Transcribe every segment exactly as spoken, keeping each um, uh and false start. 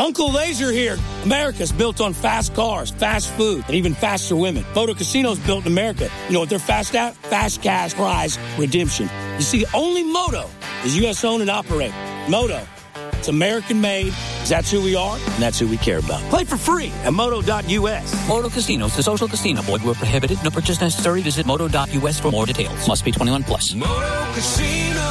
Uncle Laser here. America's built on fast cars, fast food, and even faster women. Moto Casino's built in America. You know what they're fast at? Fast cash prize redemption. You see, only Moto is U S owned and operated. Moto, it's American made. That's who we are, and that's who we care about. Play for free at moto dot u s. Moto Casinos, the social casino. Void where prohibited. No purchase necessary. Visit moto dot u s for more details. Must be twenty-one plus. Moto Casino,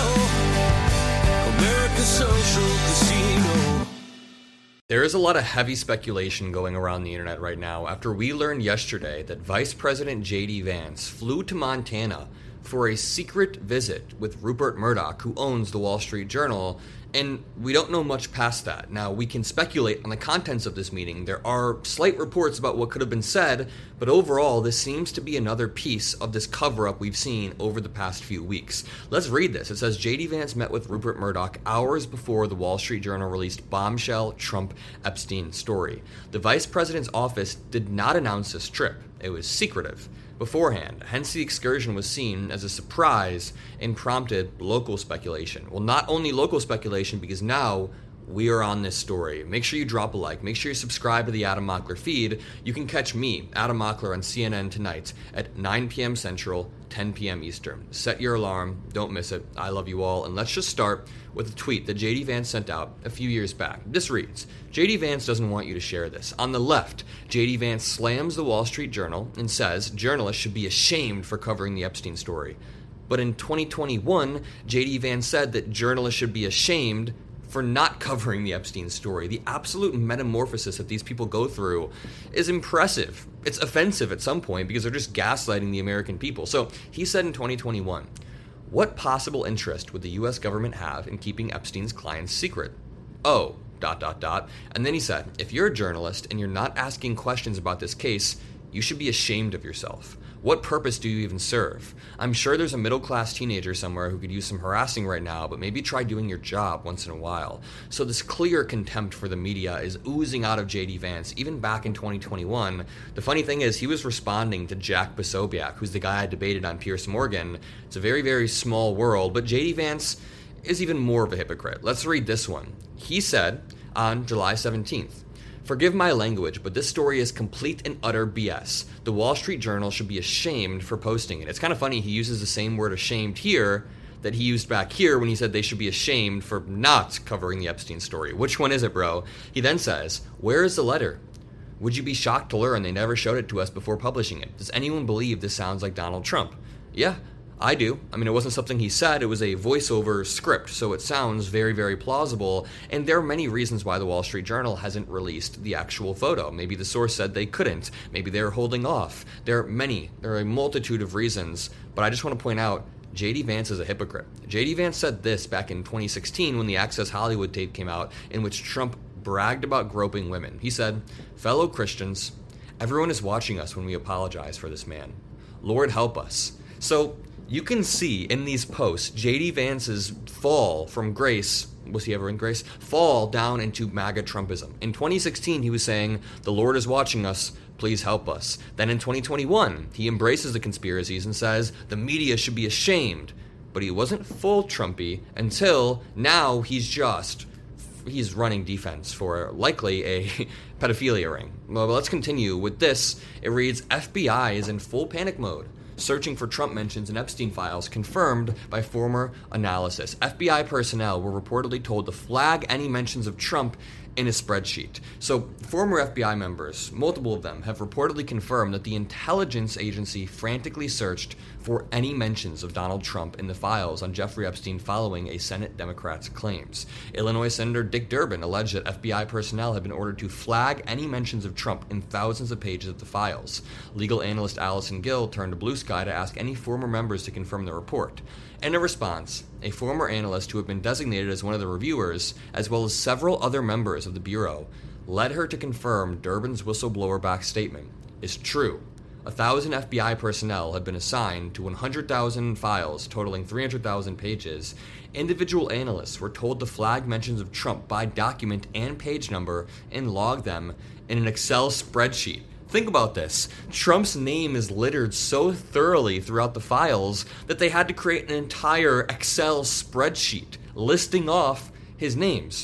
America's social casino. There is a lot of heavy speculation going around the internet right now after we learned yesterday that Vice President J D Vance flew to Montana for a secret visit with Rupert Murdoch, who owns the Wall Street Journal, and we don't know much past that. Now, we can speculate on the contents of this meeting. There are slight reports about what could have been said, but overall, this seems to be another piece of this cover-up we've seen over the past few weeks. Let's read this. It says, J D Vance met with Rupert Murdoch hours before the Wall Street Journal released bombshell Trump-Epstein story. The vice president's office did not announce this trip. It was secretive beforehand, hence the excursion was seen as a surprise and prompted local speculation. Well, not only local speculation, because now we are on this story. Make sure you drop a like. Make sure you subscribe to the Adam Mockler feed. You can catch me, Adam Mockler, on C N N tonight at nine p.m. Central, ten p.m. Eastern. Set your alarm. Don't miss it. I love you all. And let's just start with a tweet that J D Vance sent out a few years back. This reads, J D Vance doesn't want you to share this. On the left, J D Vance slams the Wall Street Journal and says journalists should be ashamed for covering the Epstein story. But in twenty twenty-one, J D Vance said that journalists should be ashamed for not covering the Epstein story. The absolute metamorphosis that these people go through is impressive. It's offensive at some point because they're just gaslighting the American people. So he said in twenty twenty-one, what possible interest would the U S government have in keeping Epstein's clients secret? Oh, dot, dot, dot. And then he said, if you're a journalist and you're not asking questions about this case, you should be ashamed of yourself. What purpose do you even serve? I'm sure there's a middle-class teenager somewhere who could use some harassing right now, but maybe try doing your job once in a while. So this clear contempt for the media is oozing out of J D Vance, even back in twenty twenty-one. The funny thing is, he was responding to Jack Posobiec, who's the guy I debated on Piers Morgan. It's a very, very small world, but J D Vance is even more of a hypocrite. Let's read this one. He said on July seventeenth, forgive my language, but this story is complete and utter B S. The Wall Street Journal should be ashamed for posting it. It's kind of funny, he uses the same word ashamed here that he used back here when he said they should be ashamed for not covering the Epstein story. Which one is it, bro? He then says, where is the letter? Would you be shocked to learn they never showed it to us before publishing it? Does anyone believe this sounds like Donald Trump? Yeah, I do. I mean, it wasn't something he said. It was a voiceover script, so it sounds very, very plausible. And there are many reasons why the Wall Street Journal hasn't released the actual photo. Maybe the source said they couldn't. Maybe they're holding off. There are many. There are a multitude of reasons. But I just want to point out, J D Vance is a hypocrite. J D Vance said this back in twenty sixteen when the Access Hollywood tape came out, in which Trump bragged about groping women. He said, fellow Christians, everyone is watching us when we apologize for this man. Lord help us. So you can see in these posts J D Vance's fall from grace, was he ever in grace? Fall down into MAGA Trumpism. In twenty sixteen, he was saying, the Lord is watching us, please help us. Then in twenty twenty-one, he embraces the conspiracies and says, the media should be ashamed. But he wasn't full Trumpy until now he's just, he's running defense for likely a pedophilia ring. Well, let's continue with this. It reads, F B I is in full panic mode, searching for Trump mentions in Epstein files confirmed by former analysis. F B I personnel were reportedly told to flag any mentions of Trump in a spreadsheet. So former F B I members, multiple of them, have reportedly confirmed that the intelligence agency frantically searched for any mentions of Donald Trump in the files on Jeffrey Epstein following a Senate Democrat's claims. Illinois Senator Dick Durbin alleged that F B I personnel had been ordered to flag any mentions of Trump in thousands of pages of the files. Legal analyst Allison Gill turned to Blue Sky to ask any former members to confirm the report. In a response, a former analyst who had been designated as one of the reviewers, as well as several other members of the Bureau, led her to confirm Durbin's whistleblower-backed statement is true. A thousand F B I personnel had been assigned to one hundred thousand files totaling three hundred thousand pages. Individual analysts were told to flag mentions of Trump by document and page number and log them in an Excel spreadsheet. Think about this. Trump's name is littered so thoroughly throughout the files that they had to create an entire Excel spreadsheet listing off his names.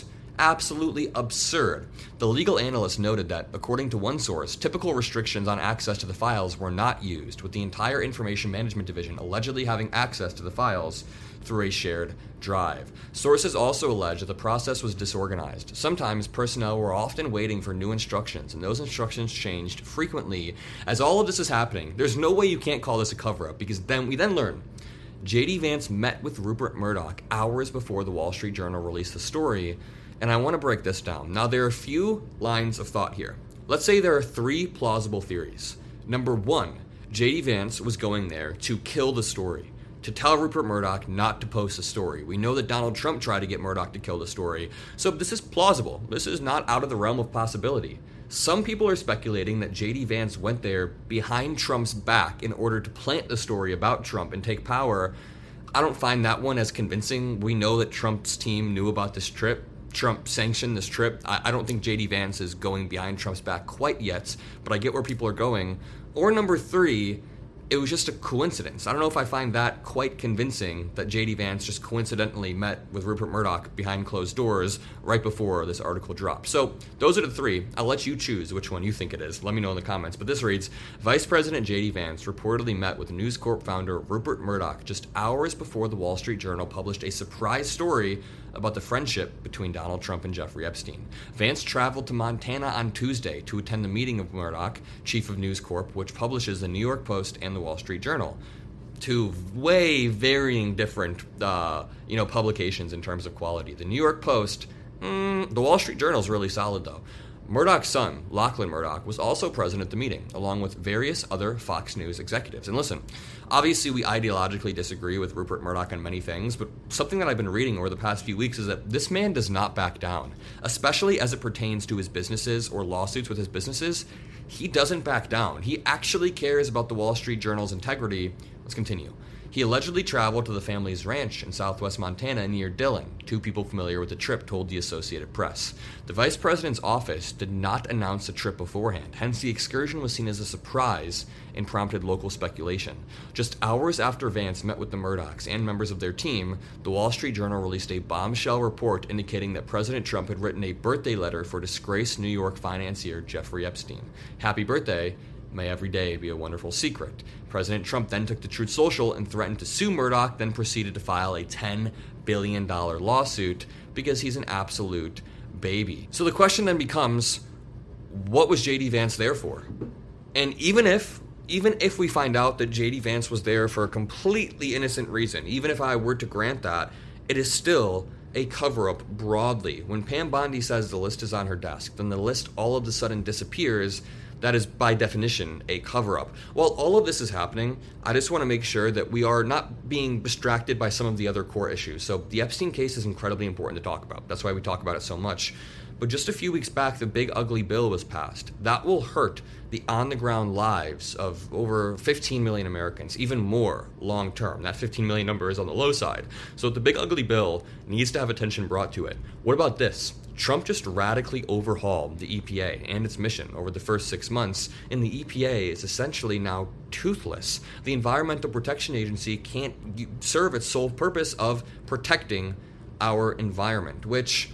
absolutely absurd. The legal analyst noted that, according to one source, typical restrictions on access to the files were not used, with the entire Information Management Division allegedly having access to the files through a shared drive. Sources also allege that the process was disorganized. Sometimes personnel were often waiting for new instructions, and those instructions changed frequently. As all of this is happening, there's no way you can't call this a cover-up, because then we then learn J D Vance met with Rupert Murdoch hours before the Wall Street Journal released the story, and I want to break this down. Now, there are a few lines of thought here. Let's say there are three plausible theories. Number one, J D Vance was going there to kill the story, to tell Rupert Murdoch not to post the story. We know that Donald Trump tried to get Murdoch to kill the story, so this is plausible. This is not out of the realm of possibility. Some people are speculating that J D Vance went there behind Trump's back in order to plant the story about Trump and take power. I don't find that one as convincing. We know that Trump's team knew about this trip. Trump sanctioned this trip. I, I don't think J D Vance is going behind Trump's back quite yet, but I get where people are going. Or number three, it was just a coincidence. I don't know if I find that quite convincing, that J D Vance just coincidentally met with Rupert Murdoch behind closed doors right before this article dropped. So those are the three. I'll let you choose which one you think it is. Let me know in the comments. But this reads, Vice President J D Vance reportedly met with News Corp founder Rupert Murdoch just hours before the Wall Street Journal published a surprise story about the friendship between Donald Trump and Jeffrey Epstein. Vance traveled to Montana on Tuesday to attend the meeting of Murdoch, chief of News Corp, which publishes the New York Post and the Wall Street Journal. Two way varying different uh, you know, publications in terms of quality. The New York Post, mm, the Wall Street Journal is really solid though. Murdoch's son, Lachlan Murdoch, was also present at the meeting, along with various other Fox News executives. And listen, obviously we ideologically disagree with Rupert Murdoch on many things, but something that I've been reading over the past few weeks is that this man does not back down, especially as it pertains to his businesses or lawsuits with his businesses. He doesn't back down. He actually cares about the Wall Street Journal's integrity. Let's continue. He allegedly traveled to the family's ranch in southwest Montana near Dillon. Two people familiar with the trip told the Associated Press. The vice president's office did not announce the trip beforehand, hence the excursion was seen as a surprise and prompted local speculation. Just hours after Vance met with the Murdochs and members of their team, the Wall Street Journal released a bombshell report indicating that President Trump had written a birthday letter for disgraced New York financier Jeffrey Epstein. Happy birthday. May every day be a wonderful secret. President Trump then took to Truth Social and threatened to sue Murdoch, then proceeded to file a ten billion dollars lawsuit because he's an absolute baby. So the question then becomes, what was J D Vance there for? And even if, even if we find out that J D Vance was there for a completely innocent reason, even if I were to grant that, it is still a cover-up broadly. When Pam Bondi says the list is on her desk, then the list all of a sudden disappears. That is, by definition, a cover-up. While all of this is happening, I just want to make sure that we are not being distracted by some of the other core issues. So the Epstein case is incredibly important to talk about. That's why we talk about it so much. But just a few weeks back, the big ugly bill was passed. That will hurt the on-the-ground lives of over fifteen million Americans, even more long-term. That fifteen million number is on the low side. So the big ugly bill needs to have attention brought to it. What about this? Trump just radically overhauled the E P A and its mission over the first six months, and the E P A is essentially now toothless. The Environmental Protection Agency can't serve its sole purpose of protecting our environment, which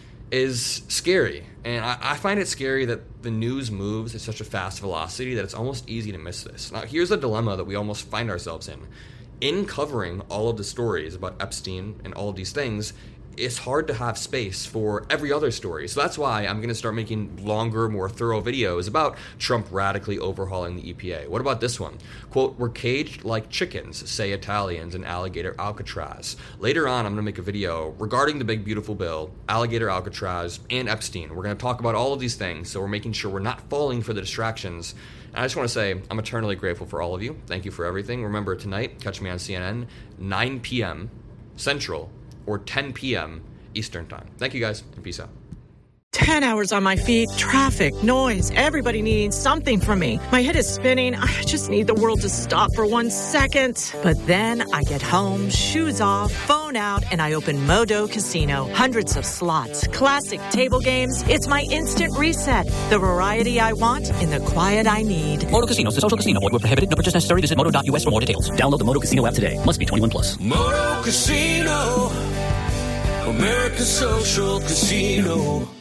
is scary. And I, I find it scary that the news moves at such a fast velocity that it's almost easy to miss this. Now, here's a dilemma that we almost find ourselves in. In covering all of the stories about Epstein and all of these things, it's hard to have space for every other story. So that's why I'm going to start making longer, more thorough videos about Trump radically overhauling the E P A. What about this one? Quote, we're caged like chickens, say Italians in alligator Alcatraz. Later on, I'm going to make a video regarding the big, beautiful bill, alligator Alcatraz, and Epstein. We're going to talk about all of these things, so we're making sure we're not falling for the distractions. And I just want to say I'm eternally grateful for all of you. Thank you for everything. Remember, tonight, catch me on C N N, nine p.m. Central, or ten p.m. Eastern Time. Thank you guys, and peace out. Ten hours on my feet, traffic, noise, everybody needing something from me. My head is spinning. I just need the world to stop for one second. But then I get home, shoes off, phone out, and I open Modo Casino. Hundreds of slots, classic table games. It's my instant reset. The variety I want in the quiet I need. Modo Casino, the social casino. Void where prohibited. No purchase necessary. Visit modo dot u s for more details. Download the Modo Casino app today. Must be twenty-one plus. Moto Casino. America's Social Casino.